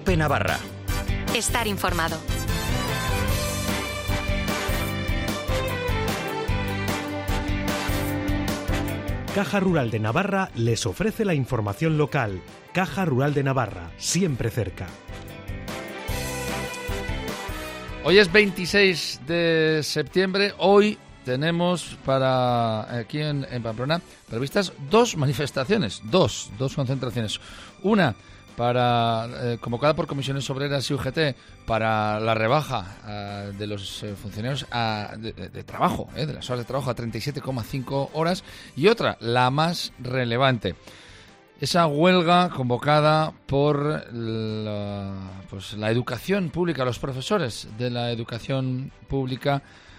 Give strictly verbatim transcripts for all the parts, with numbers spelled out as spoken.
COPE Navarra. Estar informado. Caja Rural de Navarra les ofrece la información local. Caja Rural de Navarra, siempre cerca. Hoy es veintiséis de septiembre. Hoy tenemos para aquí en, en Pamplona previstas dos manifestaciones, dos, dos concentraciones. Una para eh, convocada por comisiones obreras y U G T para la rebaja eh, de los eh, funcionarios a, de, de, de trabajo, eh, de las horas de trabajo a treinta y siete coma cinco horas, y otra, la más relevante, esa huelga convocada por la, pues, la educación pública, los profesores de la educación pública,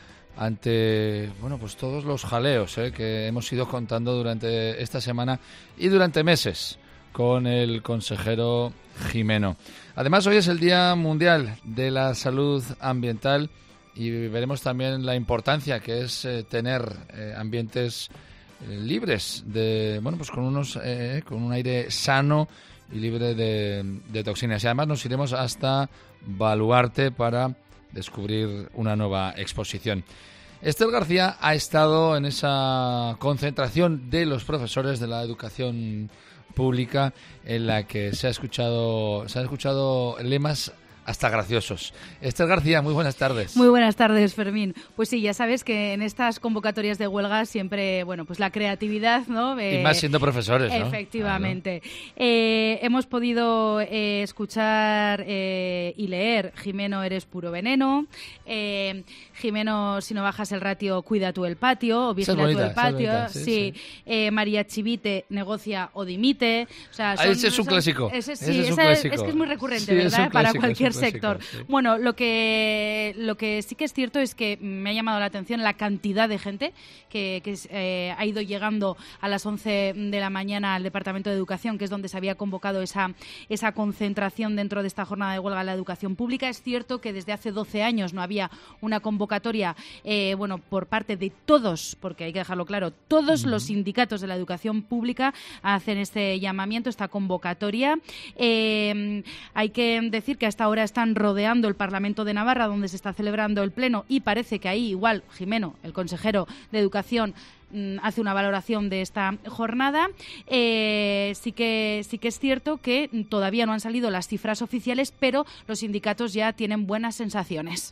ante bueno pues todos los jaleos eh, que hemos ido contando durante esta semana y durante meses con el consejero Gimeno. Además, hoy es el Día Mundial de la Salud Ambiental y veremos también la importancia que es eh, tener eh, ambientes eh, libres de bueno pues con unos eh, con un aire sano y libre de, de toxinas. Y además nos iremos hasta Baluarte para descubrir una nueva exposición. Esther García ha estado en esa concentración de los profesores de la educación pública en la que se ha escuchado se han escuchado lemas hasta graciosos. Esther García, muy buenas tardes. Muy buenas tardes, Fermín. Pues sí, ya sabes que en estas convocatorias de huelga siempre, bueno, pues la creatividad, ¿no? Eh, y más siendo profesores, ¿no? Efectivamente. Claro. Eh, hemos podido eh, escuchar eh, y leer Gimeno, eres puro veneno. Eh, Gimeno, si no bajas el ratio, cuida tú el patio. O vigila bonita, tú el patio. Bonita, sí, sí. sí. Eh, María Chivite, negocia o dimite. O sea, son, ah, ese es un son, clásico. Ese, sí, ese es, un clásico. Es que es muy recurrente, sí, ¿verdad? Para cualquier sector. Sí. Bueno, lo que lo que sí que es cierto es que me ha llamado la atención la cantidad de gente que, que eh, ha ido llegando a las once de la mañana al Departamento de Educación, que es donde se había convocado esa, esa concentración dentro de esta jornada de huelga a la educación pública. Es cierto que desde hace doce años no había una convocatoria eh, bueno, por parte de todos, porque hay que dejarlo claro, todos uh-huh. los sindicatos de la educación pública hacen este llamamiento, esta convocatoria. Eh, hay que decir que hasta ahora están rodeando el Parlamento de Navarra, donde se está celebrando el pleno, y parece que ahí igual Gimeno, el consejero de Educación, hace una valoración de esta jornada. Eh, sí que sí que es cierto que todavía no han salido las cifras oficiales, pero los sindicatos ya tienen buenas sensaciones.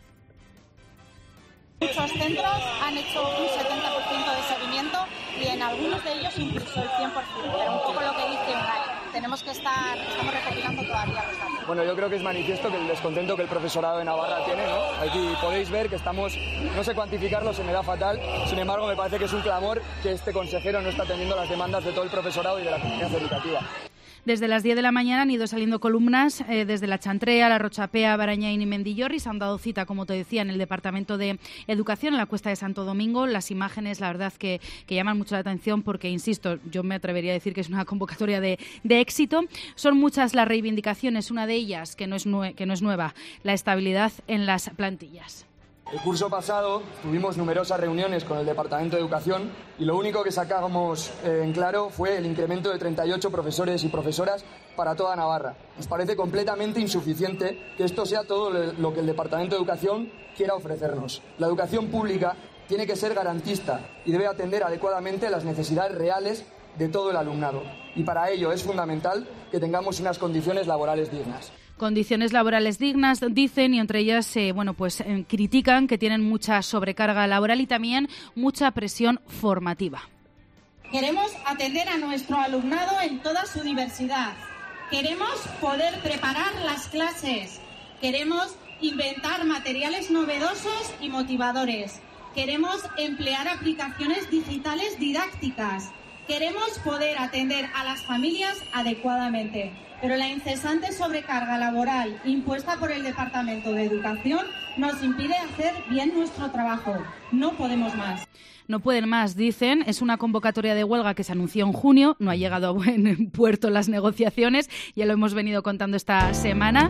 Muchos centros han hecho un setenta por ciento de seguimiento y en algunos de ellos incluso el cien por ciento, pero un poco lo que dice Unai. Tenemos que estar, estamos recopilando todavía los datos. Bueno, yo creo que es manifiesto que el descontento que el profesorado de Navarra tiene, ¿no? Aquí podéis ver que estamos, no sé cuantificarlo, se me da fatal, sin embargo me parece que es un clamor que este consejero no está atendiendo las demandas de todo el profesorado y de la comunidad educativa. Desde las diez de la mañana han ido saliendo columnas eh, desde La Chantrea, La Rochapea, Barañáin y Mendillorri. Se han dado cita, como te decía, en el Departamento de Educación, en la Cuesta de Santo Domingo. Las imágenes, la verdad, que, que llaman mucho la atención porque, insisto, yo me atrevería a decir que es una convocatoria de, de éxito. Son muchas las reivindicaciones, una de ellas, que no es nue- que no es nueva, la estabilidad en las plantillas. El curso pasado tuvimos numerosas reuniones con el Departamento de Educación y lo único que sacamos eh, en claro fue el incremento de treinta y ocho profesores y profesoras para toda Navarra. Nos parece completamente insuficiente que esto sea todo lo que el Departamento de Educación quiera ofrecernos. La educación pública tiene que ser garantista y debe atender adecuadamente las necesidades reales de todo el alumnado. Y para ello es fundamental que tengamos unas condiciones laborales dignas. Condiciones laborales dignas, dicen, y entre ellas eh, bueno, pues, eh, critican que tienen mucha sobrecarga laboral y también mucha presión formativa. Queremos atender a nuestro alumnado en toda su diversidad. Queremos poder preparar las clases. Queremos inventar materiales novedosos y motivadores. Queremos emplear aplicaciones digitales didácticas. Queremos poder atender a las familias adecuadamente. Pero la incesante sobrecarga laboral impuesta por el Departamento de Educación nos impide hacer bien nuestro trabajo. No podemos más. No pueden más, dicen. Es una convocatoria de huelga que se anunció en junio. No ha llegado a buen puerto las negociaciones. Ya lo hemos venido contando esta semana.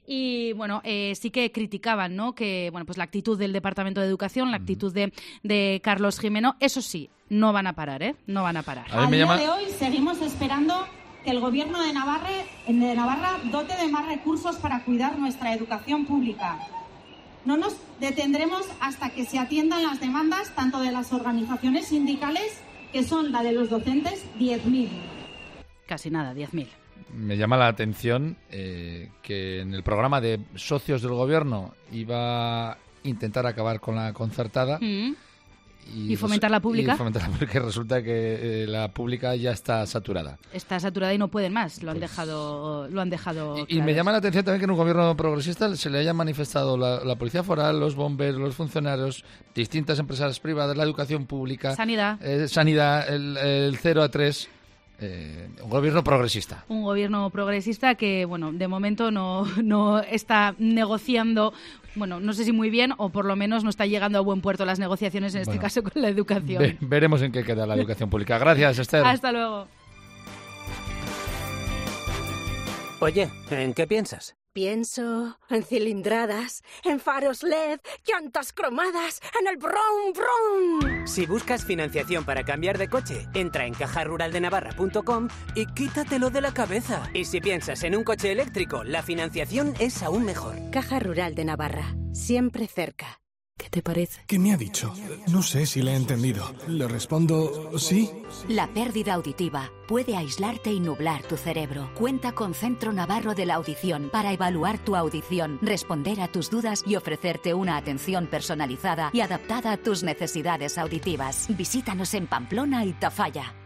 Y bueno, eh, sí que criticaban, ¿no? Que bueno, pues la actitud del Departamento de Educación, la actitud de, de Carlos Gimeno. Eso sí, no van a parar, ¿eh? No van a parar. A, a día llama... de hoy seguimos esperando que el Gobierno de Navarra, de Navarra dote de más recursos para cuidar nuestra educación pública. No nos detendremos hasta que se atiendan las demandas tanto de las organizaciones sindicales, que son la de los docentes, diez mil. Casi nada, diez mil. Me llama la atención eh, que en el programa de socios del Gobierno iba a intentar acabar con la concertada. Mm. Y, y fomentar la pública. Y fomentar la pública. Resulta que eh, la pública ya está saturada. Está saturada y no pueden más. Lo han Pues... dejado, lo han dejado. Y, y me llama la atención también que en un gobierno progresista se le haya manifestado la, la policía foral, los bomberos, los funcionarios, distintas empresas privadas, la educación pública, sanidad, eh, sanidad, el, el cero a tres. Eh, un gobierno progresista. Un gobierno progresista que, bueno, de momento no, no está negociando, bueno, no sé si muy bien, o por lo menos no está llegando a buen puerto las negociaciones, en este bueno, caso con la educación. Ve, veremos en qué queda la educación pública. Gracias, Esther. Hasta luego. Oye, ¿en qué piensas? Pienso en cilindradas, en faros L E D, llantas cromadas, en el brum brum. Si buscas financiación para cambiar de coche, entra en caja rural de navarra punto com y quítatelo de la cabeza. Y si piensas en un coche eléctrico, la financiación es aún mejor. Caja Rural de Navarra, siempre cerca. ¿Qué te parece? ¿Qué me ha dicho? No sé si le he entendido. Le respondo sí. La pérdida auditiva puede aislarte y nublar tu cerebro. Cuenta con Centro Navarro de la Audición para evaluar tu audición, responder a tus dudas y ofrecerte una atención personalizada y adaptada a tus necesidades auditivas. Visítanos en Pamplona y Tafalla.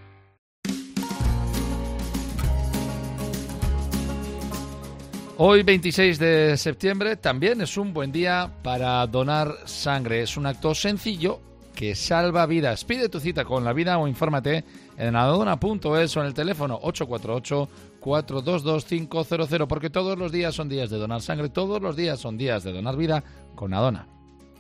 Hoy, veintiséis de septiembre, también es un buen día para donar sangre. Es un acto sencillo que salva vidas. Pide tu cita con La Vida o infórmate en adona punto es o en el teléfono ocho cuatro ocho, cuatro dos dos, cinco cero cero, porque todos los días son días de donar sangre, todos los días son días de donar vida con Adona.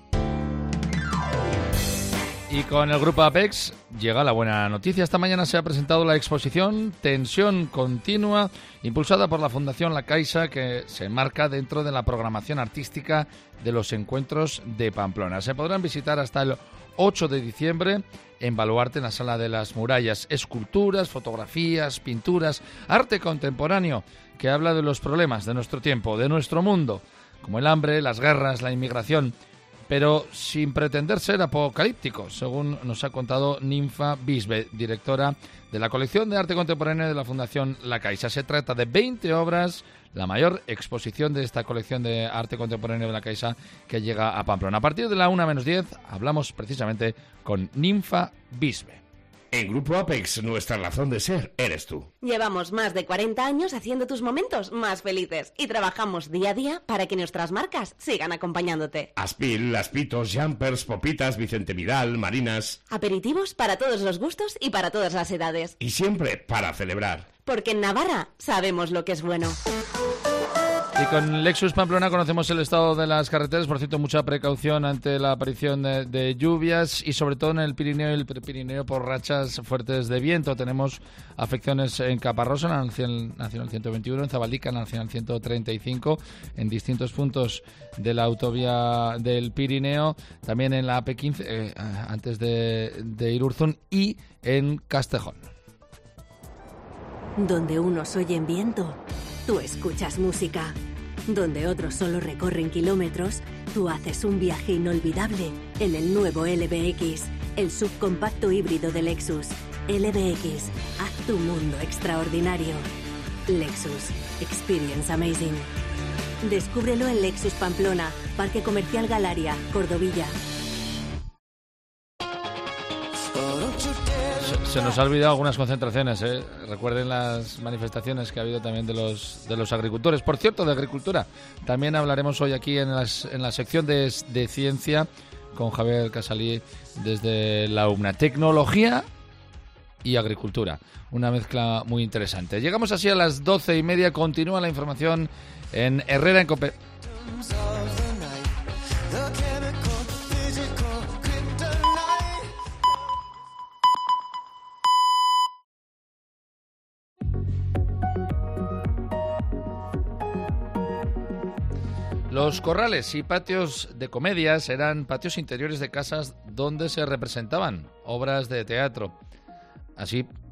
Y con el Grupo Apex llega la buena noticia. Esta mañana se ha presentado la exposición Tensión Continua, impulsada por la Fundación La Caixa, que se enmarca dentro de la programación artística de los encuentros de Pamplona. Se podrán visitar hasta el ocho de diciembre en Baluarte, en la Sala de las Murallas. Esculturas, fotografías, pinturas, arte contemporáneo que habla de los problemas de nuestro tiempo, de nuestro mundo, como el hambre, las guerras, la inmigración, pero sin pretender ser apocalíptico, según nos ha contado Ninfa Bisbe, directora de la colección de arte contemporáneo de la Fundación La Caixa. Se trata de veinte obras, la mayor exposición de esta colección de arte contemporáneo de La Caixa que llega a Pamplona. A partir de la una menos diez hablamos precisamente con Ninfa Bisbe. En Grupo Apex, nuestra razón de ser eres tú. Llevamos más de cuarenta años haciendo tus momentos más felices y trabajamos día a día para que nuestras marcas sigan acompañándote. Aspil, Aspitos, Jumpers, Popitas, Vicente Vidal, Marinas. Aperitivos para todos los gustos y para todas las edades. Y siempre para celebrar. Porque en Navarra sabemos lo que es bueno. Y con Lexus Pamplona conocemos el estado de las carreteras. Por cierto, mucha precaución ante la aparición de, de lluvias y sobre todo en el Pirineo y el Prepirineo por rachas fuertes de viento. Tenemos afecciones en Caparroso, en la Nacional ciento veintiuno, en Zabaldica, en la Nacional ciento treinta y cinco, en distintos puntos de la autovía del Pirineo, también en la A P quince, eh, antes de, de Irurzun, y en Castejón. Donde unos oyen viento, tú escuchas música. Donde otros solo recorren kilómetros, tú haces un viaje inolvidable en el nuevo L B X, el subcompacto híbrido de Lexus. L B X, haz tu mundo extraordinario. Lexus, experience amazing. Descúbrelo en Lexus Pamplona, Parque Comercial Galaria, Cordovilla. Se nos ha olvidado algunas concentraciones, ¿eh? Recuerden las manifestaciones que ha habido también de los de los agricultores. Por cierto, de agricultura, también hablaremos hoy aquí en, las, en la sección de, de ciencia con Javier Casalí desde la U M N A. Tecnología y agricultura, una mezcla muy interesante. Llegamos así a las doce y media, continúa la información en Herrera en Cope. Los corrales y patios de comedias eran patios interiores de casas donde se representaban obras de teatro. Así,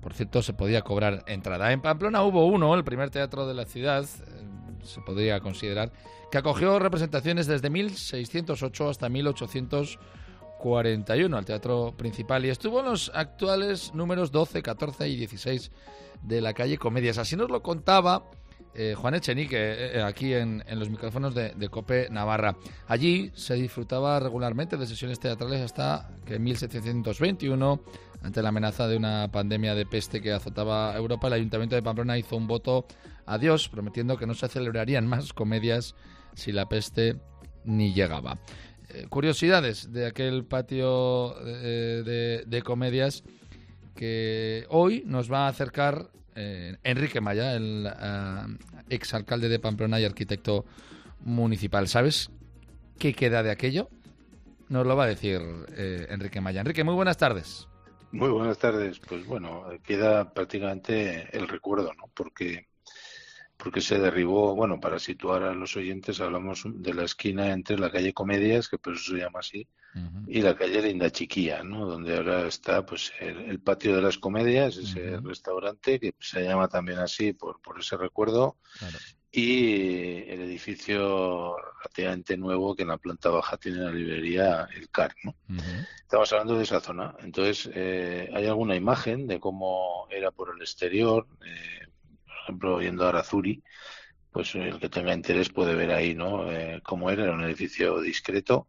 por cierto, se podía cobrar entrada. En Pamplona hubo uno, el primer teatro de la ciudad, eh, se podría considerar, que acogió representaciones desde mil seiscientos ocho hasta mil ochocientos cuarenta y uno, al teatro principal, y estuvo en los actuales números doce, catorce y dieciséis de la calle Comedias. Así nos lo contaba eh, Juan Echenique, eh, aquí en, en los micrófonos de, de COPE Navarra. Allí se disfrutaba regularmente de sesiones teatrales hasta que en mil setecientos veintiuno, ante la amenaza de una pandemia de peste que azotaba a Europa, el Ayuntamiento de Pamplona hizo un voto a Dios, prometiendo que no se celebrarían más comedias si la peste ni llegaba. Eh, curiosidades de aquel patio eh, de, de comedias que hoy nos va a acercar eh, Enrique Maya, el uh, exalcalde de Pamplona y arquitecto municipal. ¿Sabes qué queda de aquello? Nos lo va a decir eh, Enrique Maya. Enrique, muy buenas tardes. Muy buenas tardes. Pues bueno, queda prácticamente el recuerdo, ¿no? Porque porque se derribó, bueno, para situar a los oyentes, hablamos de la esquina entre la calle Comedias, que por eso se llama así, uh-huh, y la calle Linda Chiquía, ¿no? Donde ahora está pues el, el patio de las Comedias, ese uh-huh, restaurante que se llama también así por, por ese recuerdo, claro, y el edificio relativamente nuevo que en la planta baja tiene la librería El Car, ¿no? Uh-huh. Estamos hablando de esa zona. Entonces, eh, hay alguna imagen de cómo era por el exterior, eh, por ejemplo, yendo a Arazuri, pues el que tenga interés puede ver ahí, ¿no? Eh, cómo era, era un edificio discreto.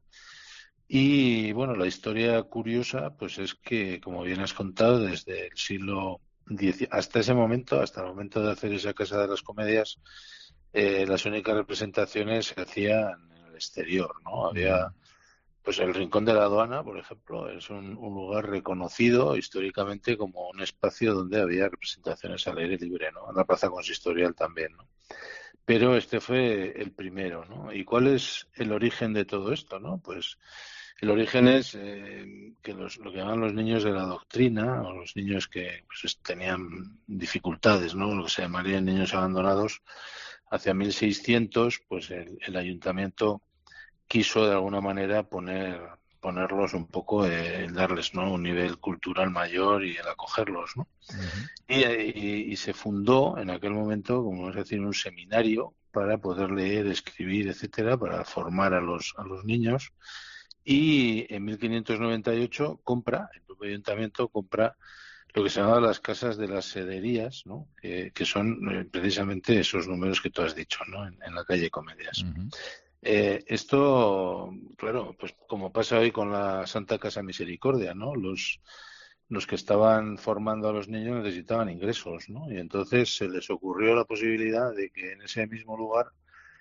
Y bueno, la historia curiosa, pues es que, como bien has contado, desde el siglo diez hasta ese momento, hasta el momento de hacer esa Casa de las Comedias, eh, las únicas representaciones se hacían en el exterior, ¿no? Había, pues el Rincón de la Aduana, por ejemplo, es un, un lugar reconocido históricamente como un espacio donde había representaciones al aire libre, ¿no? En la Plaza Consistorial también, ¿no? Pero este fue el primero, ¿no? ¿Y cuál es el origen de todo esto, no? Pues el origen es eh, que los, lo que llaman los niños de la doctrina, o los niños que pues, tenían dificultades, ¿no? Lo que se llamarían niños abandonados, hacia mil seiscientos, pues el, el ayuntamiento quiso de alguna manera poner ponerlos un poco, eh, darles, ¿no? Un nivel cultural mayor y el acogerlos, ¿no? Uh-huh. Y, y, y se fundó en aquel momento, como vamos a decir, un seminario para poder leer, escribir, etcétera, para formar a los a los niños. Y en mil quinientos noventa y ocho compra, el propio ayuntamiento compra lo que se llama las casas de las sederías, ¿no? Que, que son eh, precisamente esos números que tú has dicho, ¿no? En, en la calle Comedias. Uh-huh. Eh, esto, claro, pues como pasa hoy con la Santa Casa Misericordia, ¿no? Los los que estaban formando a los niños necesitaban ingresos, ¿no? Y entonces se les ocurrió la posibilidad de que en ese mismo lugar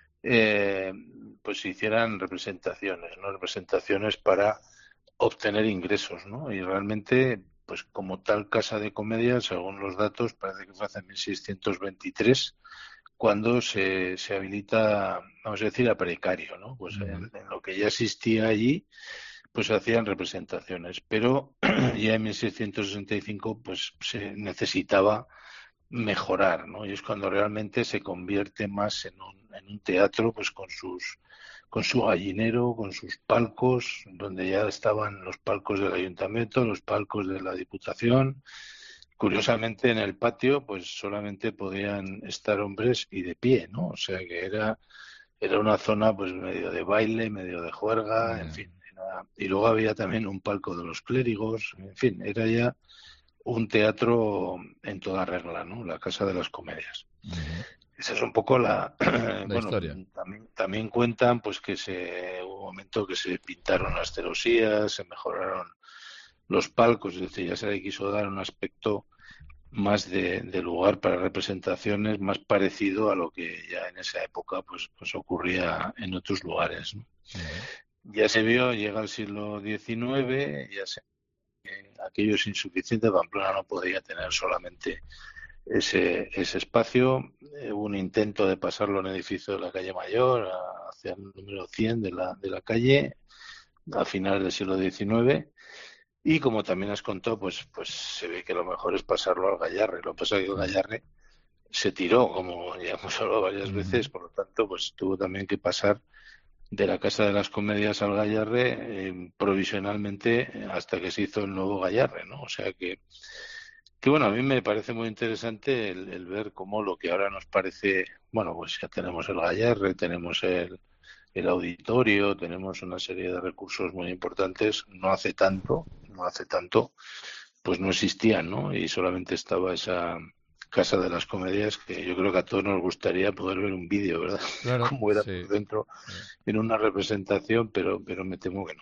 eh, pues se hicieran representaciones, ¿no? Representaciones para obtener ingresos, ¿no? Y realmente, pues como tal casa de comedia, según los datos, parece que fue hace mil seiscientos veintitrés cuando se, se habilita, vamos a decir, a precario, ¿no? Pues en, en lo que ya existía allí, pues se hacían representaciones, pero ya en mil seiscientos sesenta y cinco pues se necesitaba mejorar, ¿no? Y es cuando realmente se convierte más en un, en un teatro, pues con sus con su gallinero, con sus palcos, donde ya estaban los palcos del ayuntamiento, los palcos de la Diputación. Curiosamente, en el patio, pues solamente podían estar hombres y de pie, ¿no? O sea que era era una zona, pues medio de baile, medio de juerga, mm. en fin. Era... Y luego había también un palco de los clérigos, en fin, era ya un teatro en toda regla, ¿no? La Casa de las Comedias. Mm. Esa es un poco la, la bueno, historia. También, también cuentan, pues que se hubo un momento que se pintaron las celosías, se mejoraron los palcos, es decir, ya se le quiso dar un aspecto más de, de lugar para representaciones, más parecido a lo que ya en esa época pues, pues ocurría en otros lugares, ¿no? Uh-huh. Ya se vio, llega el siglo diecinueve, ya se eh, aquello es insuficiente, Pamplona no podía tener solamente ese ese espacio. Eh, hubo un intento de pasarlo en el edificio de la calle Mayor, a, hacia el número cien de la, de la calle, a finales del siglo diecinueve. Y como también has contado, pues pues se ve que lo mejor es pasarlo al Gallarre. Lo que pasa es que el Gallarre se tiró, como ya hemos hablado varias veces, por lo tanto, pues tuvo también que pasar de la Casa de las Comedias al Gallarre eh, provisionalmente hasta que se hizo el nuevo Gallarre, ¿no? O sea que que bueno, a mí me parece muy interesante el, el ver cómo lo que ahora nos parece, bueno, pues ya tenemos el Gallarre, tenemos el, el auditorio, tenemos una serie de recursos muy importantes, no hace tanto, no hace tanto, pues no existían, ¿no? Y solamente estaba esa Casa de las Comedias, que yo creo que a todos nos gustaría poder ver un vídeo, ¿verdad? Claro, Cómo era sí. por dentro Sí. en una representación, pero pero me temo que no.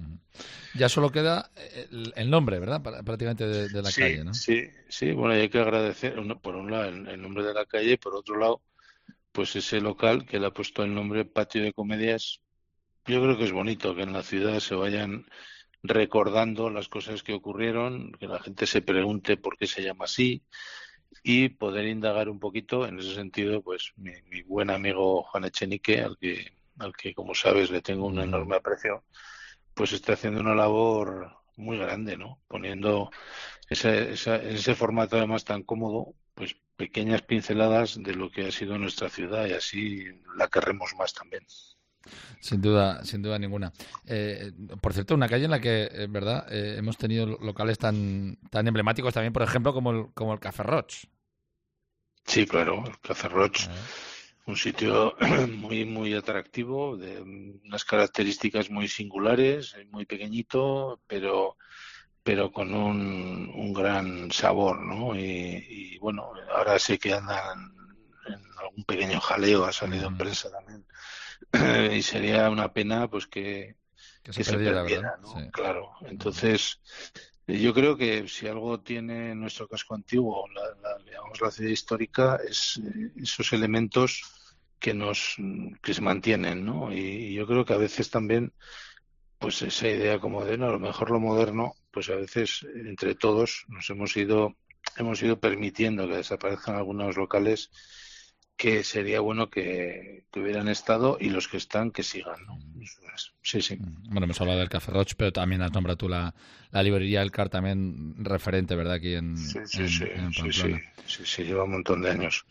Ya solo queda el, el nombre, ¿verdad? Para- prácticamente de, de la sí, calle, ¿no? Sí, sí, bueno, y hay que agradecer, uno- por un lado, el, el nombre de la calle, por otro lado, pues ese local que le ha puesto el nombre Patio de Comedias. Yo creo que es bonito que en la ciudad se vayan recordando las cosas que ocurrieron, que la gente se pregunte por qué se llama así y poder indagar un poquito. En ese sentido, pues mi, mi buen amigo Juan Echenique, al que, al que como sabes le tengo un enorme aprecio, pues está haciendo una labor muy grande, ¿no? Poniendo ese, esa, en ese formato además tan cómodo, pues pequeñas pinceladas de lo que ha sido nuestra ciudad y así la querremos más también. Sin duda, sin duda ninguna. Eh, por cierto, una calle en la que, en verdad, eh, hemos tenido locales tan tan emblemáticos también, por ejemplo, como el, como el Café Roig. Sí, claro, el Café Roig, un sitio muy muy atractivo, de unas características muy singulares, muy pequeñito, pero pero con un, un gran sabor, ¿no? Y, y bueno, ahora sé que andan en algún pequeño jaleo, ha salido en prensa también, y sería una pena pues que, Que se perdiera, perdiera, ¿verdad? ¿no? Sí. Claro, entonces yo creo que si algo tiene nuestro casco antiguo, la, la, digamos, la ciudad histórica, es eh, esos elementos que nos que se mantienen, ¿no? Y, y yo creo que a veces también, pues esa idea como de, no, a lo mejor lo moderno, pues a veces entre todos nos hemos ido hemos ido permitiendo que desaparezcan algunos locales que sería bueno que, que hubieran estado y los que están que sigan, ¿no? Eso es. Sí, sí. Bueno, hemos hablado del Café Roig, pero también has nombrado tú la, la librería El Car, también referente, ¿verdad? Aquí en, Sí, sí, en- sí, en sí, Pamplona. sí, sí, sí, lleva un montón de años.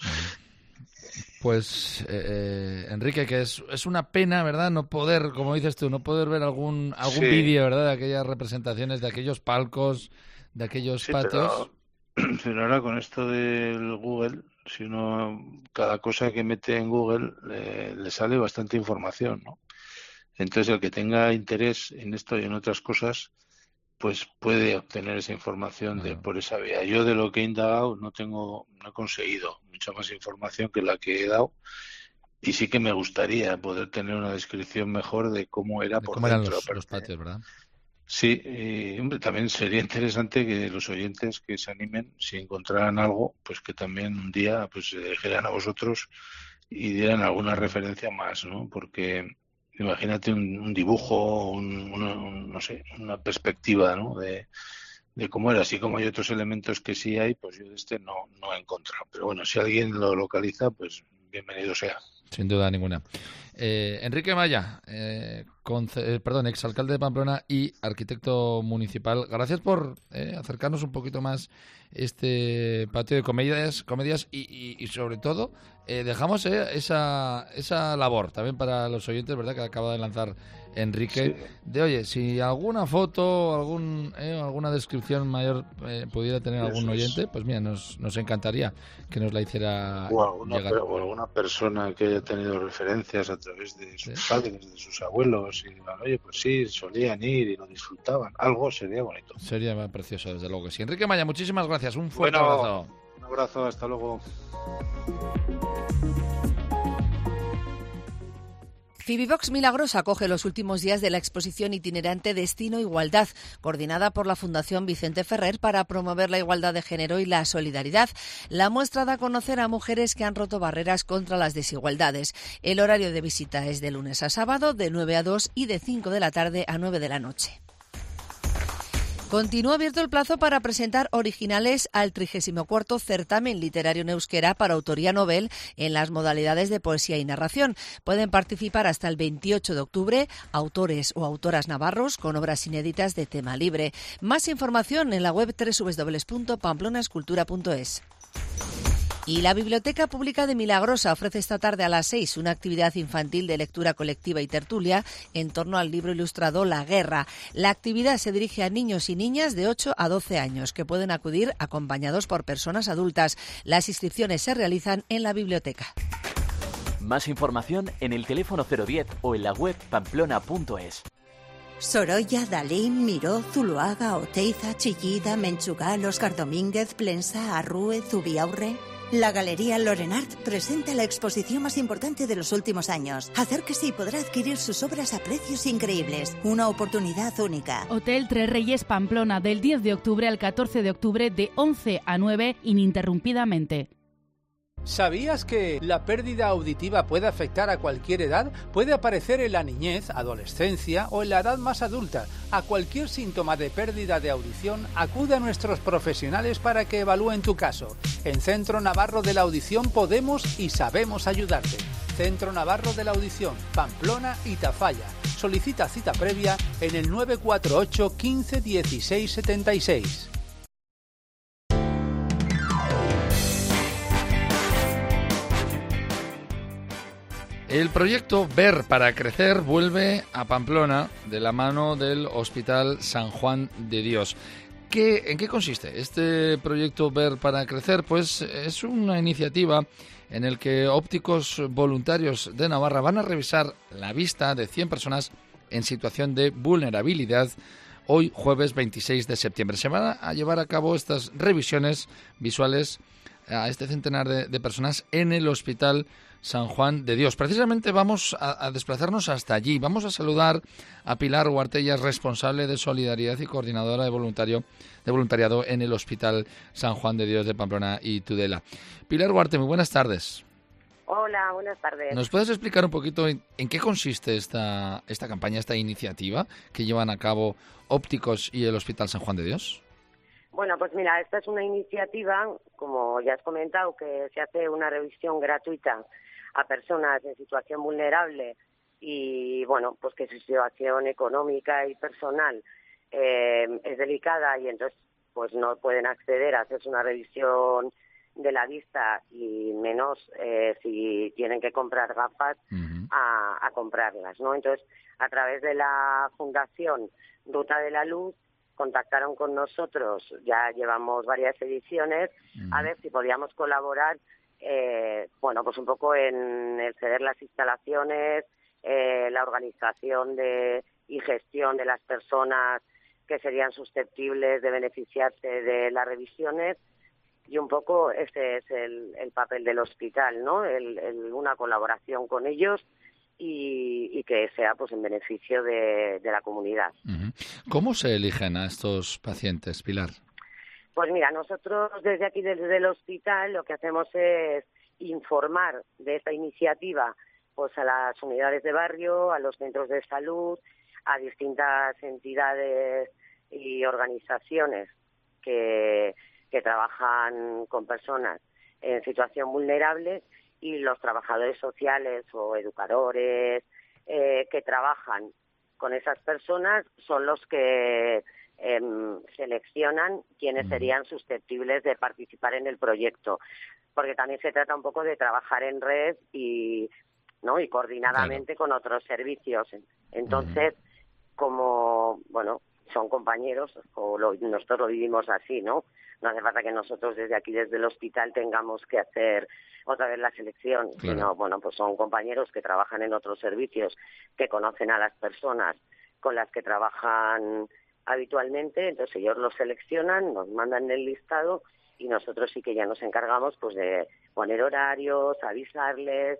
Pues, eh, eh, Enrique, que es, es una pena, ¿verdad? No poder, como dices tú, no poder ver algún algún Sí. vídeo, ¿verdad? De aquellas representaciones, de aquellos palcos, de aquellos Sí, patios. pero, pero ahora con esto del Google, si uno, cada cosa que mete en Google eh, le sale bastante información, ¿no? Entonces el que tenga interés en esto y en otras cosas, pues puede obtener esa información de por esa vía. Yo de lo que he indagado no tengo, no he conseguido mucha más información que la que he dado y sí que me gustaría poder tener una descripción mejor de cómo era De por cómo eran dentro. los, aparte. los patios, ¿verdad? Sí, y hombre, también sería interesante que los oyentes que se animen, si encontraran algo, pues que también un día pues se dijeran a vosotros y dieran alguna referencia más, ¿no? Porque imagínate un, un dibujo, un, una- un- no sé, una perspectiva, ¿no? De, de cómo era, así como hay otros elementos que sí hay, pues yo de este no, no he encontrado. Pero bueno, si alguien lo localiza, pues bienvenido sea. Sin duda ninguna. Eh, Enrique Maya, eh, conce- eh, perdón, exalcalde de Pamplona y arquitecto municipal, gracias por eh, acercarnos un poquito más este patio de comedias, comedias y, y- y sobre todo eh, dejamos eh, esa, esa labor también para los oyentes, ¿verdad? Que acaba de lanzar Enrique, de oye, si alguna foto, algún eh, alguna descripción mayor eh, pudiera tener algún Eso es. oyente, pues mira, nos, nos encantaría que nos la hiciera O alguna, llegar. per- o alguna persona que haya tenido referencias a través de sus padres, de sus abuelos, y digan, oye, pues sí, solían ir y lo disfrutaban. Algo sería bonito. Sería precioso, desde luego que sí. Enrique Maya, muchísimas gracias. Un fuerte Bueno, abrazo. Un abrazo, hasta luego. Fibivox Milagros acoge los últimos días de la exposición itinerante Destino Igualdad, coordinada por la Fundación Vicente Ferrer para promover la igualdad de género y la solidaridad. La muestra da a conocer a mujeres que han roto barreras contra las desigualdades. El horario de visita es de lunes a sábado, de nueve a dos y de cinco de la tarde a nueve de la noche. Continúa abierto el plazo para presentar originales al trigésimo cuarto Certamen Literario en Euskera para autoría novel en las modalidades de poesía y narración. Pueden participar hasta el veintiocho de octubre autores o autoras navarros con obras inéditas de tema libre. Más información en la web doble u doble u doble u punto pamplona escultura punto es. Y la Biblioteca Pública de Milagrosa ofrece esta tarde a las seis una actividad infantil de lectura colectiva y tertulia en torno al libro ilustrado La Guerra. La actividad se dirige a niños y niñas de ocho a doce años que pueden acudir acompañados por personas adultas. Las inscripciones se realizan en la biblioteca. Más información en el teléfono cero diez o en la web pamplona punto es. Sorolla, Dalín, Miró, Zuloaga, Oteiza, Chillida, Menchugal, Óscar Domínguez, Plensa, Arrue, Zubiaurre. La Galería Lorenart presenta la exposición más importante de los últimos años. Acérquese y podrá adquirir sus obras a precios increíbles. Una oportunidad única. Hotel Tres Reyes Pamplona, del diez de octubre al catorce de octubre, de once a nueve, ininterrumpidamente. ¿Sabías que la pérdida auditiva puede afectar a cualquier edad? Puede aparecer en la niñez, adolescencia o en la edad más adulta. A cualquier síntoma de pérdida de audición, acude a nuestros profesionales para que evalúen tu caso. En Centro Navarro de la Audición podemos y sabemos ayudarte. Centro Navarro de la Audición, Pamplona y Tafalla. Solicita cita previa en el nueve cuatro ocho quince dieciséis setenta y seis. El proyecto Ver para Crecer vuelve a Pamplona de la mano del Hospital San Juan de Dios. ¿Qué, ¿En qué consiste este proyecto Ver para Crecer? Pues es una iniciativa en la que ópticos voluntarios de Navarra van a revisar la vista de cien personas en situación de vulnerabilidad hoy, jueves veintiséis de septiembre. Se van a llevar a cabo estas revisiones visuales a este centenar de, de personas en el Hospital San Juan de Dios. Precisamente vamos a, a desplazarnos hasta allí. Vamos a saludar a Pilar Huartellas, responsable de Solidaridad y coordinadora de voluntario de voluntariado en el Hospital San Juan de Dios de Pamplona y Tudela. Pilar Huarte, muy buenas tardes. Hola, buenas tardes. ¿Nos puedes explicar un poquito en, en qué consiste esta, esta campaña, esta iniciativa que llevan a cabo ópticos y el Hospital San Juan de Dios? Bueno, pues mira, esta es una iniciativa, como ya has comentado, que se hace una revisión gratuita a personas en situación vulnerable y, bueno, pues que su situación económica y personal eh, es delicada y entonces pues no pueden acceder a hacerse una revisión de la vista y menos eh, si tienen que comprar gafas uh-huh. a, a comprarlas, ¿no? Entonces, a través de la Fundación Ruta de la Luz, contactaron con nosotros, ya llevamos varias ediciones, uh-huh. a ver si podíamos colaborar, eh, bueno, pues un poco en el ceder las instalaciones, eh, la organización de y gestión de las personas que serían susceptibles de beneficiarse de las revisiones, y un poco ese es el, el papel del hospital, ¿no? El, el, una colaboración con ellos y, y que sea pues en beneficio de, de la comunidad. Uh-huh. ¿Cómo se eligen a estos pacientes, Pilar? Pues mira, nosotros desde aquí, desde el hospital, lo que hacemos es informar de esta iniciativa pues a las unidades de barrio, a los centros de salud, a distintas entidades y organizaciones que, que trabajan con personas en situación vulnerable, y los trabajadores sociales o educadores eh, que trabajan con esas personas son los que eh, seleccionan quiénes serían susceptibles de participar en el proyecto, porque también se trata un poco de trabajar en red y, ¿no? y coordinadamente claro. con otros servicios. Entonces, uh-huh. como, bueno, son compañeros, o lo, nosotros lo vivimos así, ¿no? No hace falta que nosotros desde aquí, desde el hospital, tengamos que hacer otra vez la selección, claro. sino, bueno, pues son compañeros que trabajan en otros servicios, que conocen a las personas con las que trabajan habitualmente, entonces ellos los seleccionan, nos mandan el listado y nosotros sí que ya nos encargamos pues de poner horarios, avisarles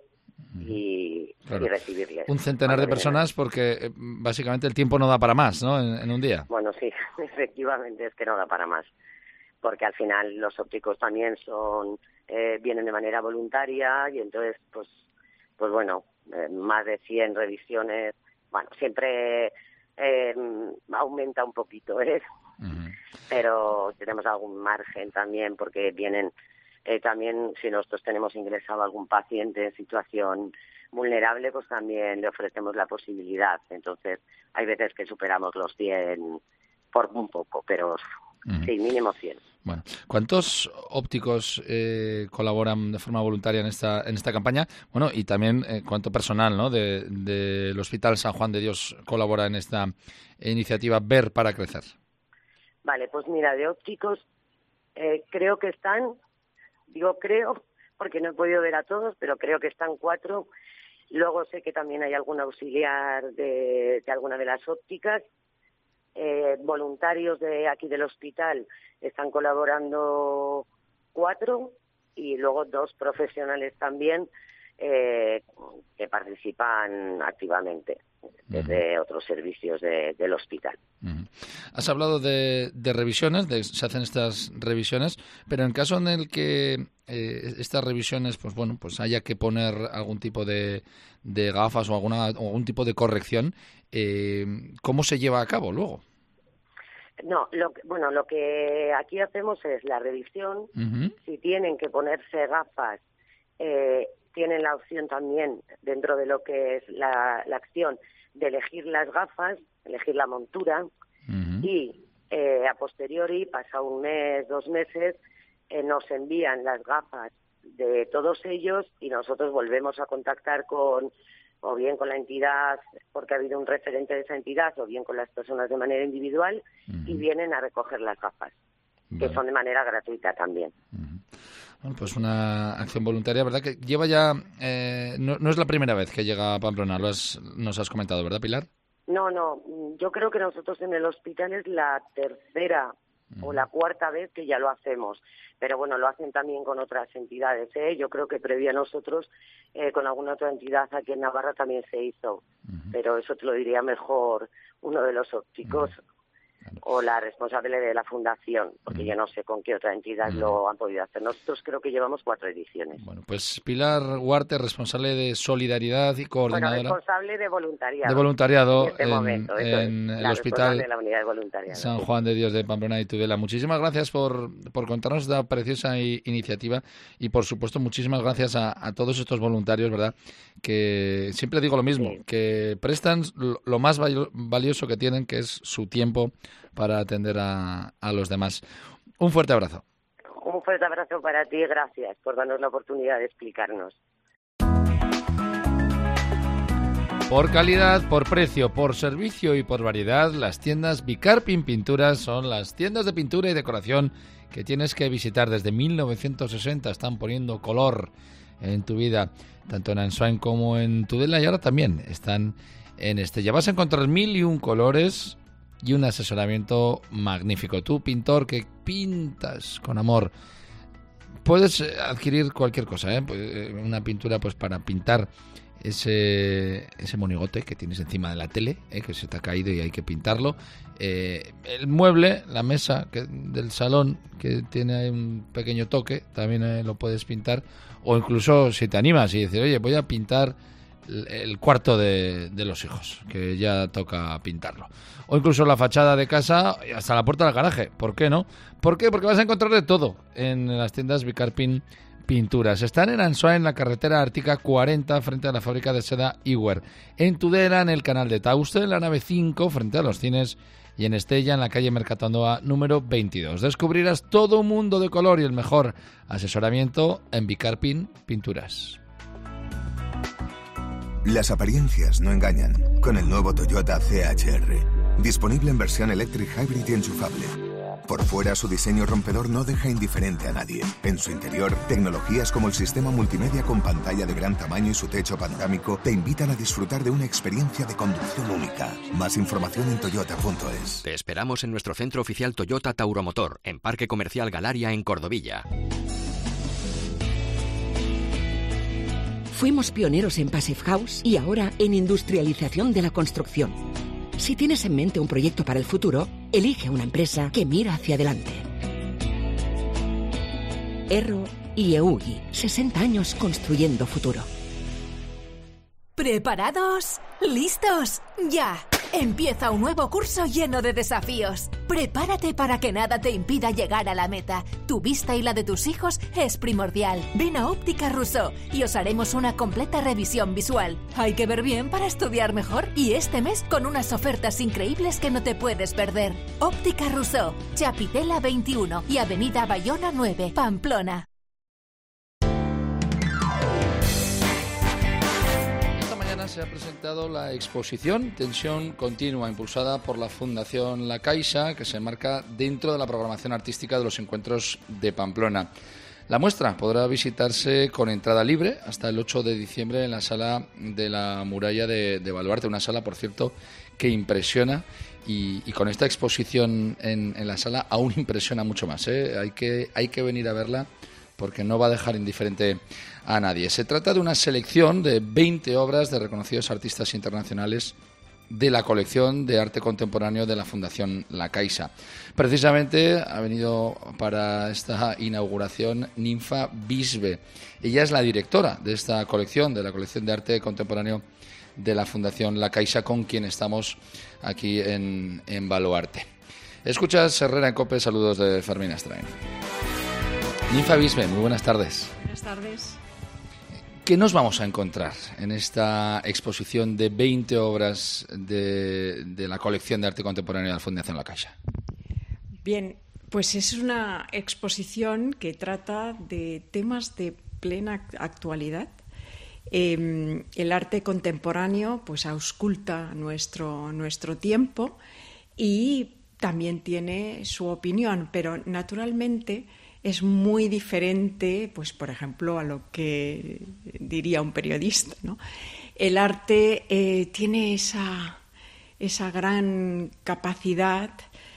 y, claro. y recibirles. Un centenar de personas porque básicamente el tiempo no da para más, ¿no? En, en un día. Bueno, sí, efectivamente es que no da para más, porque al final los ópticos también son eh, vienen de manera voluntaria y entonces pues pues bueno, eh, más de cien revisiones, bueno, siempre eh, aumenta un poquito, ¿eh? Uh-huh. Pero tenemos algún margen también porque vienen eh, también si nosotros tenemos ingresado algún paciente en situación vulnerable, pues también le ofrecemos la posibilidad. Entonces hay veces que superamos los cien por un poco, pero Uh-huh. Sí, mínimo cien. Bueno, ¿cuántos ópticos eh, colaboran de forma voluntaria en esta en esta campaña? Bueno, y también eh, cuánto personal, ¿no?, de, del Hospital San Juan de Dios colabora en esta iniciativa Ver para Crecer. Vale, pues mira, de ópticos eh, creo que están, digo creo, porque no he podido ver a todos, pero creo que están cuatro. Luego sé que también hay algún auxiliar de, de alguna de las ópticas. Eh, voluntarios de aquí del hospital están colaborando cuatro y luego dos profesionales también eh, que participan activamente desde uh-huh. otros servicios de, del hospital. Uh-huh. Has hablado de, de revisiones, de, se hacen estas revisiones, pero en caso en el que eh, estas revisiones, pues bueno, pues haya que poner algún tipo de, de gafas o alguna o algún tipo de corrección, eh, ¿cómo se lleva a cabo luego? No, lo que, bueno, lo que aquí hacemos es la revisión. Uh-huh. Si tienen que ponerse gafas, eh, tienen la opción también, dentro de lo que es la, la acción, de elegir las gafas, elegir la montura, uh-huh. y eh, a posteriori, pasado un mes, dos meses, eh, nos envían las gafas de todos ellos y nosotros volvemos a contactar con, o bien con la entidad, porque ha habido un referente de esa entidad, o bien con las personas de manera individual, uh-huh. y vienen a recoger las gafas, vale. que son de manera gratuita también. Uh-huh. Bueno, pues una acción voluntaria, ¿verdad? Que lleva ya, eh, no, no es la primera vez que llega a Pamplona, lo has, nos has comentado, ¿verdad, Pilar? No, no, yo creo que nosotros en el hospital es la tercera uh-huh. o la cuarta vez que ya lo hacemos, pero bueno, lo hacen también con otras entidades, ¿eh? Yo creo que previo a nosotros, eh, con alguna otra entidad aquí en Navarra también se hizo, uh-huh. pero eso te lo diría mejor uno de los ópticos. Uh-huh. O la responsable de la fundación, porque mm. yo no sé con qué otra entidad mm. lo han podido hacer. Nosotros creo que llevamos cuatro ediciones. Bueno, pues Pilar Huarte, responsable de Solidaridad y coordinadora. Bueno, responsable de voluntariado. De voluntariado en, este en, momento, en es, el Hospital de la Unidad de Voluntariado. San Juan de Dios de Pamplona y Tudela. Muchísimas gracias por, por contarnos esta preciosa i- iniciativa y, por supuesto, muchísimas gracias a, a todos estos voluntarios, ¿verdad? Que siempre digo lo mismo, sí. que prestan lo, lo más valioso que tienen, que es su tiempo para atender a, a los demás. Un fuerte abrazo. Un fuerte abrazo para ti, gracias por darnos la oportunidad de explicarnos. Por calidad, por precio, por servicio y por variedad, las tiendas Bicarpin Pinturas son las tiendas de pintura y decoración que tienes que visitar desde mil novecientos sesenta. Están poniendo color en tu vida, tanto en Ansoain como en Tudela, y ahora también están en Estella. Vas a encontrar mil y un colores y un asesoramiento magnífico. Tú, pintor que pintas con amor, puedes adquirir cualquier cosa, ¿eh? Una pintura pues para pintar ese ese monigote que tienes encima de la tele, ¿eh? Que se te ha caído y hay que pintarlo. Eh, el mueble, la mesa que, del salón, que tiene un pequeño toque, también eh, lo puedes pintar. O incluso si te animas y dices, oye, voy a pintar el cuarto de, de los hijos, que ya toca pintarlo. O incluso la fachada de casa, hasta la puerta del garaje. ¿Por qué no? ¿Por qué? Porque vas a encontrar de todo en las tiendas Bicarpin Pinturas. Están en Ansoain, en la carretera Ártica cuarenta, frente a la fábrica de seda Iwer. En Tudela, en el canal de Tauste, en la nave cinco, frente a los cines. Y en Estella, en la calle Mercatandoa número veintidós. Descubrirás todo un mundo de color y el mejor asesoramiento en Bicarpin Pinturas. Las apariencias no engañan. Con el nuevo Toyota C H R. Disponible en versión electric hybrid y enchufable. Por fuera, su diseño rompedor no deja indiferente a nadie. En su interior, tecnologías como el sistema multimedia con pantalla de gran tamaño y su techo panorámico te invitan a disfrutar de una experiencia de conducción única. Más información en toyota punto es. Te esperamos en nuestro centro oficial Toyota Tauromotor, en Parque Comercial Galaria, en Cordovilla. Fuimos pioneros en Passive House y ahora en industrialización de la construcción. Si tienes en mente un proyecto para el futuro, elige una empresa que mira hacia adelante. Erro y EUGI, sesenta años construyendo futuro. ¿Preparados? ¿Listos? ¡Ya! Empieza un nuevo curso lleno de desafíos. Prepárate para que nada te impida llegar a la meta. Tu vista y la de tus hijos es primordial. Ven a Óptica Rousseau y os haremos una completa revisión visual. Hay que ver bien para estudiar mejor. Y este mes con unas ofertas increíbles que no te puedes perder. Óptica Rousseau, Chapitela veintiuno y Avenida Bayona nueve, Pamplona. Se ha presentado la exposición Tensión Continua, impulsada por la Fundación La Caixa, que se enmarca dentro de la programación artística de los encuentros de Pamplona. La muestra podrá visitarse con entrada libre hasta el ocho de diciembre en la sala de la Muralla de, de Baluarte, una sala, por cierto, que impresiona y, y con esta exposición en, en la sala aún impresiona mucho más, ¿eh? Hay que, hay que venir a verla porque no va a dejar indiferente a nadie. Se trata de una selección de veinte obras de reconocidos artistas internacionales de la colección de arte contemporáneo de la Fundación La Caixa. Precisamente ha venido para esta inauguración Ninfa Bisbe. Ella es la directora de esta colección, de la colección de arte contemporáneo de la Fundación La Caixa, con quien estamos aquí en, en Baluarte. Escuchas Herrera en COPE, saludos de Fermín Astrain. Ninfa Bisbe, muy buenas tardes. Buenas tardes. ¿Qué nos vamos a encontrar en esta exposición de veinte obras de, de la colección de arte contemporáneo de la Fundación La Caixa? Bien, pues es una exposición que trata de temas de plena actualidad. Eh, el arte contemporáneo pues ausculta nuestro, nuestro tiempo y también tiene su opinión, pero naturalmente es muy diferente, pues por ejemplo, a lo que diría un periodista, ¿no? El arte eh, tiene esa, esa gran capacidad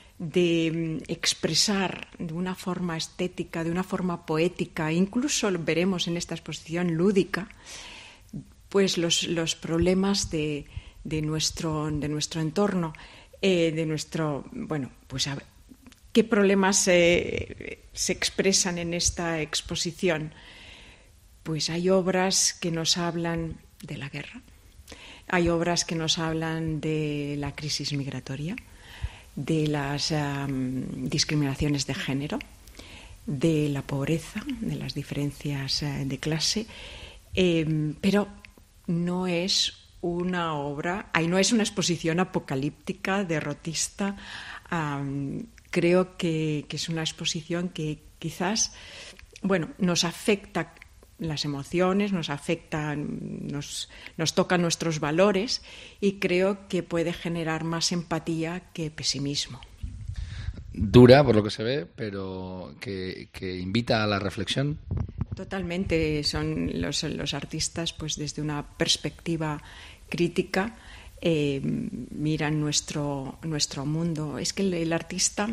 de expresar de una forma estética, de una forma poética, incluso veremos en esta exposición lúdica, pues los, los problemas de, de, nuestro, de nuestro entorno, eh, de nuestro, bueno, pues a ver, ¿qué problemas eh, se expresan en esta exposición? Pues hay obras que nos hablan de la guerra, hay obras que nos hablan de la crisis migratoria, de las um, discriminaciones de género, de la pobreza, de las diferencias uh, de clase, eh, pero no es una obra, ahí no es una exposición apocalíptica, derrotista. Um, Creo que, que es una exposición que quizás, bueno, nos afecta las emociones, nos afecta, nos, nos toca nuestros valores y creo que puede generar más empatía que pesimismo. Dura, por lo que se ve, pero que, que invita a la reflexión. Totalmente, son los, los artistas, pues desde una perspectiva crítica, Eh, miran nuestro, nuestro mundo. Es que el, el artista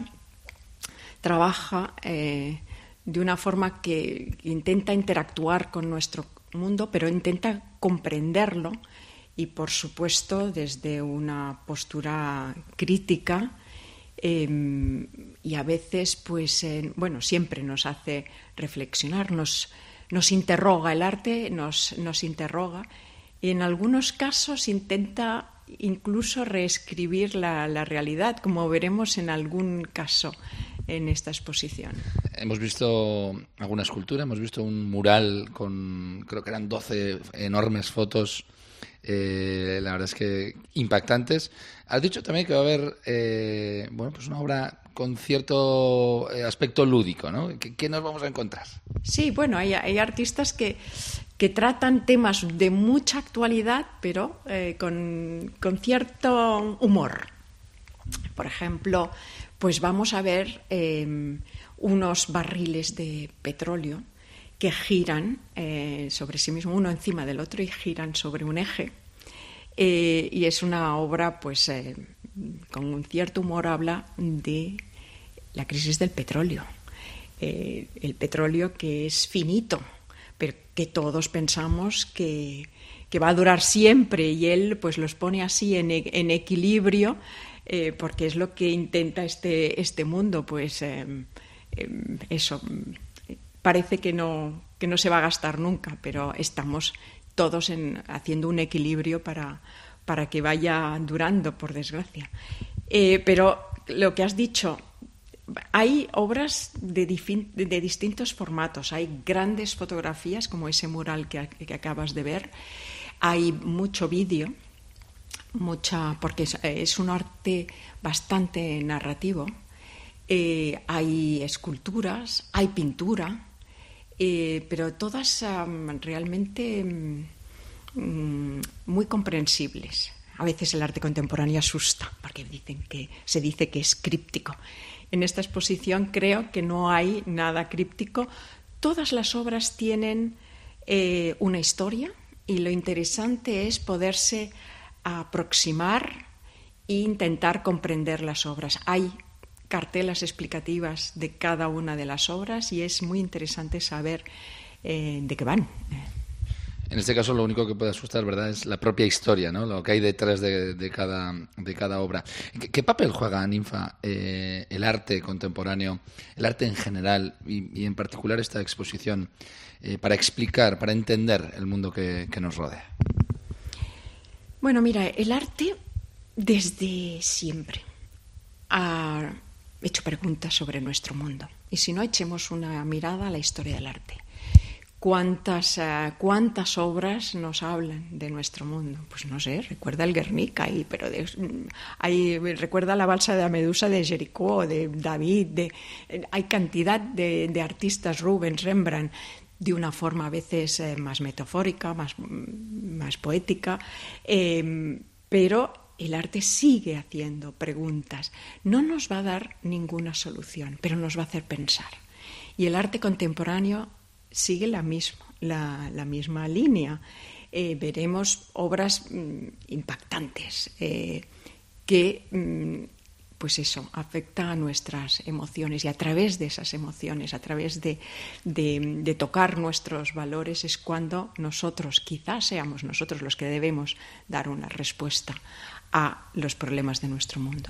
trabaja eh, de una forma que intenta interactuar con nuestro mundo, pero intenta comprenderlo y, por supuesto, desde una postura crítica eh, y a veces, pues, eh, bueno, siempre nos hace reflexionar, nos, nos interroga, el arte nos, nos interroga y en algunos casos intenta incluso reescribir la, la realidad, como veremos en algún caso en esta exposición. Hemos visto alguna escultura, hemos visto un mural con, creo que eran doce enormes fotos, eh, la verdad es que impactantes. Has dicho también que va a haber eh, bueno, pues una obra con cierto aspecto lúdico, ¿no? ¿Qué, qué nos vamos a encontrar? Sí, bueno, hay, hay artistas que, que tratan temas de mucha actualidad, pero eh, con, con cierto humor. Por ejemplo, pues vamos a ver eh, unos barriles de petróleo que giran eh, sobre sí mismo, uno encima del otro, y giran sobre un eje. Eh, y es una obra, pues, eh, con un cierto humor, habla de la crisis del petróleo. Eh, el petróleo que es finito, pero que todos pensamos que, que va a durar siempre, y él pues los pone así en, en equilibrio, eh, porque es lo que intenta este, este mundo, pues eh, eh, eso, parece que no, que no se va a gastar nunca, pero estamos todos en, haciendo un equilibrio para, para que vaya durando, por desgracia. Eh, pero lo que has dicho, hay obras de, de distintos formatos. Hay grandes fotografías, como ese mural que, que acabas de ver. Hay mucho vídeo, mucha, porque es, es un arte bastante narrativo. Eh, hay esculturas, hay pintura, eh, pero todas um, realmente um, muy comprensibles. A veces el arte contemporáneo asusta, porque dicen que, se dice que es críptico. En esta exposición creo que no hay nada críptico. Todas las obras tienen eh, una historia, y lo interesante es poderse aproximar e intentar comprender las obras. Hay cartelas explicativas de cada una de las obras y es muy interesante saber eh, de qué van. En este caso lo único que puede asustar, ¿verdad?, es la propia historia, ¿no?, lo que hay detrás de, de, cada, de cada obra. ¿Qué, qué papel juega, Ninfa, eh, el arte contemporáneo, el arte en general y, y en particular esta exposición eh, para explicar, para entender el mundo que, que nos rodea? Bueno, mira, el arte desde siempre ha hecho preguntas sobre nuestro mundo. Y si no, echemos una mirada a la historia del arte. ¿Cuántas, uh, ¿Cuántas obras nos hablan de nuestro mundo? Pues no sé, recuerda el Guernica, y, pero de, hay, recuerda la balsa de la Medusa de Jericó, de David, de, hay cantidad de, de artistas, Rubens, Rembrandt, de una forma a veces eh, más metafórica, más, más poética, eh, pero el arte sigue haciendo preguntas. No nos va a dar ninguna solución, pero nos va a hacer pensar. Y el arte contemporáneo sigue la misma, la, la misma línea. Eh, veremos obras mmm, impactantes eh, que, mmm, pues eso, afecta a nuestras emociones, y a través de esas emociones, a través de, de, de tocar nuestros valores, es cuando nosotros, quizás seamos nosotros los que debemos dar una respuesta a los problemas de nuestro mundo.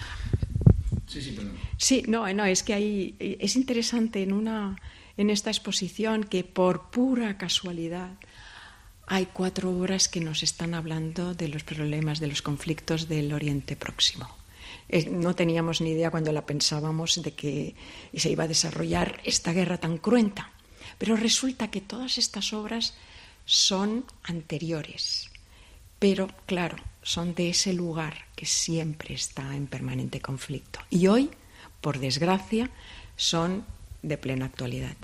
Sí, sí, perdón. Sí, no, no, es que hay, es interesante en una... en esta exposición que por pura casualidad hay cuatro obras que nos están hablando de los problemas, de los conflictos del Oriente Próximo. No teníamos ni idea cuando la pensábamos de que se iba a desarrollar esta guerra tan cruenta, pero resulta que todas estas obras son anteriores, pero claro, son de ese lugar que siempre está en permanente conflicto. Y hoy, por desgracia, son de plena actualidad.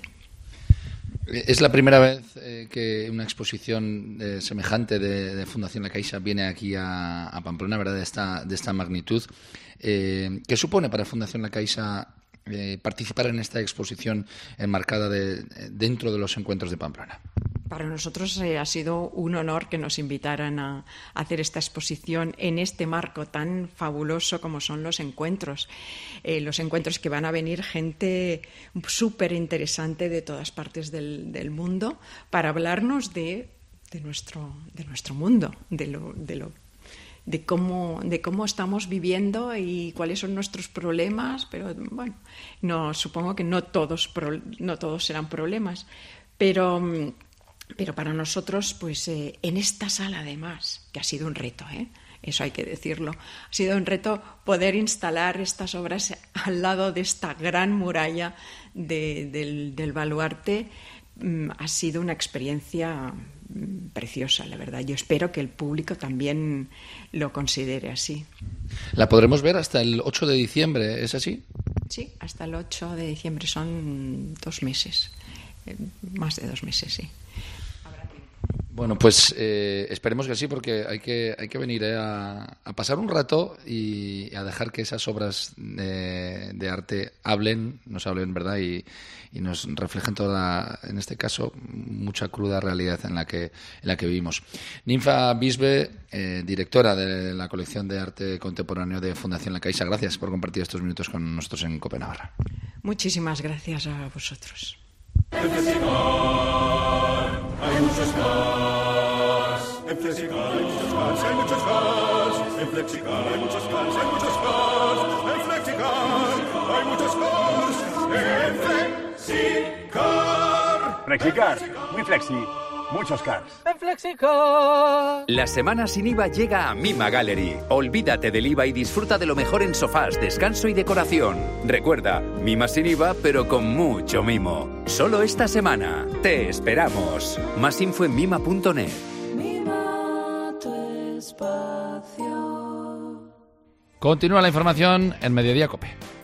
Es la primera vez eh, que una exposición eh, semejante de, de Fundación La Caixa viene aquí a, a Pamplona, ¿verdad?, de esta, de esta magnitud. Eh, ¿Qué supone para Fundación La Caixa eh, participar en esta exposición enmarcada de, dentro de los encuentros de Pamplona? Para nosotros eh, ha sido un honor que nos invitaran a, a hacer esta exposición en este marco tan fabuloso como son los encuentros. Eh, los encuentros que van a venir gente súper interesante de todas partes del, del mundo para hablarnos de, de, nuestro, de nuestro mundo, de lo, de lo de cómo, de cómo estamos viviendo y cuáles son nuestros problemas, pero bueno, no, supongo que no todos, no todos serán problemas, pero... Pero para nosotros, pues eh, en esta sala además, que ha sido un reto, ¿eh? Eso hay que decirlo, ha sido un reto poder instalar estas obras al lado de esta gran muralla de, del, del baluarte. Mm, ha sido una experiencia mm, preciosa, la verdad. Yo espero que el público también lo considere así. ¿La podremos ver hasta el ocho de diciembre, es así? Sí, hasta el ocho de diciembre, son dos meses, eh, más de dos meses, sí. Bueno, pues eh, esperemos que sí, porque hay que, hay que venir eh, a, a pasar un rato y a dejar que esas obras de, de arte hablen, nos hablen, ¿verdad? Y, y nos reflejen toda, en este caso, mucha cruda realidad en la que, en la que vivimos. Ninfa Bisbe, eh, directora de la colección de arte contemporáneo de Fundación La Caixa, gracias por compartir estos minutos con nosotros en Copenhague. Muchísimas gracias a vosotros. En Flexicar hay muchos más. En Flexicar hay muchos más, hay muchos más. En Flexicar hay muchos más, hay muchos más. En Flexicar hay muchos más. En Flexicar. Flexicar, muy flexi. muchos cars. En FlexiCar. La semana sin I V A llega a Mima Gallery. Olvídate del I V A y disfruta de lo mejor en sofás, descanso y decoración. Recuerda, Mima sin I V A, pero con mucho mimo. Solo esta semana. Te esperamos. Más info en mima punto net. Mima tu espacio. Continúa la información en Mediodía COPE.